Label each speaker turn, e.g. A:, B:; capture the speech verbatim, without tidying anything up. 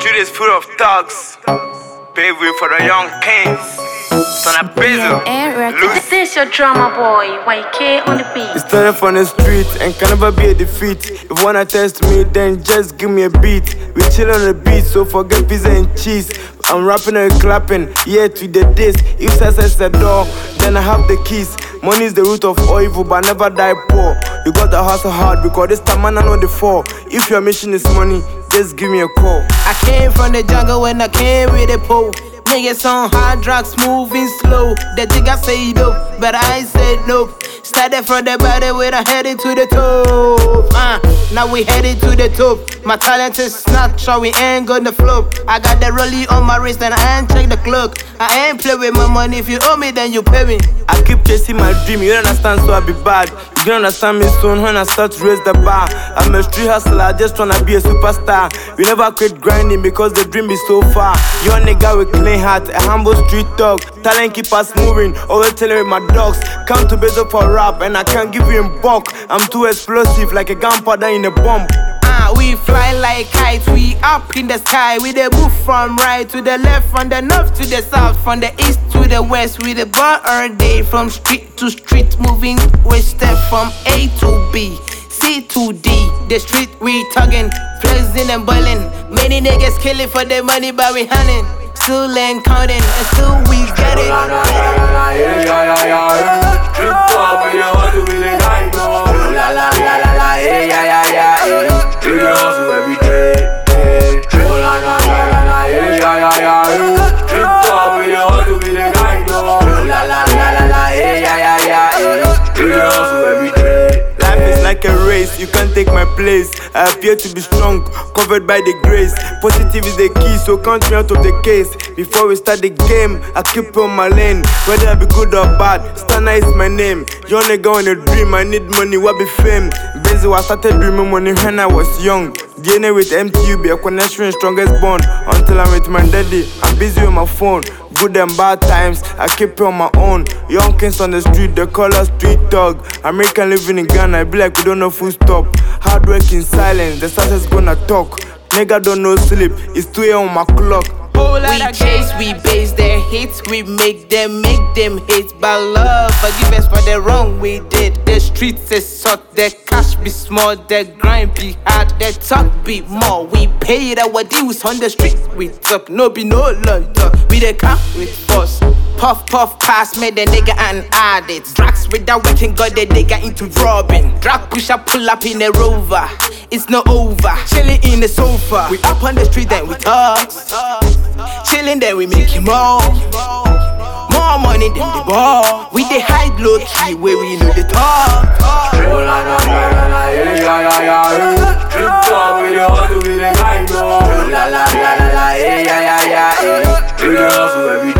A: street is full of thugs. Pave way for the young kings. Son of prison.
B: This is your drama boy, Y K on the beat.
C: It's started from the street and can never be a defeat. If you wanna test me, then just give me a beat. We chill on the beat, so forget pizza and cheese. I'm rapping and clapping, yeah, to the disc. If success is the door, then I have the keys. Money is the root of all evil, but never die poor. You got to hustle hard because this time man I know the fall. If your mission is money, just give me a call.
D: I came from the jungle when I came with a pole. Niggas on hard drugs, moving slow. The jigga say dope, but I said nope. Started from the bottom, we're headed to the top. Uh, now we headed to the top. My talent is not sure we ain't gonna flop. I got the rollie on my wrist and I ain't check the clock. I ain't play with my money, if you owe me then you pay me.
C: I keep chasing my dream, you don't understand so I be bad. You don't understand me soon when I start to raise the bar. I'm a street hustler, I just wanna be a superstar. We never quit grinding because the dream is so far. You a nigga with clean heart, a humble street dog. Talent keep us moving, always telling with my dogs. Come to base up for rap and I can't give you in bulk. I'm too explosive like a gunpowder in a bomb.
D: Uh, we fly like kites, we up in the sky. We the move from right to the left, from the north to the south, from the east to the west. We the bar all day, from street to street, moving. We step from A to B, C to D. The street we tugging, flexing and boiling. Many niggas killing for the money, but we hunting. Still ain't counting, and still we get it.
C: Like a race, you can't take my place. I appear to be strong, covered by the grace. Positive is the key, so count me out of the case. Before we start the game, I keep on my lane. Whether I be good or bad, Stunner is my name. Young nigga on a dream, I need money, what be fame? Busy, I started dreaming money when I was young. D N A with M T U be a connection, strongest bond. Until I'm with my daddy, I'm busy with my phone. Good and bad times, I keep it on my own. Young kings on the street, they call us street dog. American living in Ghana, I be like we don't know full stop. Hard work in silence, the success gonna talk. Nigga don't know sleep, it's two a m on my clock.
D: We chase, we base their hits, we make them, make them hate. But love, forgive us for the wrong we did. The streets is hot, the cash be small, the grind be hard, the talk be more. We paid our dues on the streets, we top, no be no London. We the come with force. Puff, puff, pass, made the nigga and add it. Drugs without working, got the nigga into robbing. Drug pusher pull up in a rover, it's not over. Chilling in the sofa, we up on the street then we talk. Chilling then we make it more. More money than the ball. We the hide low key where we know the talk.
A: Every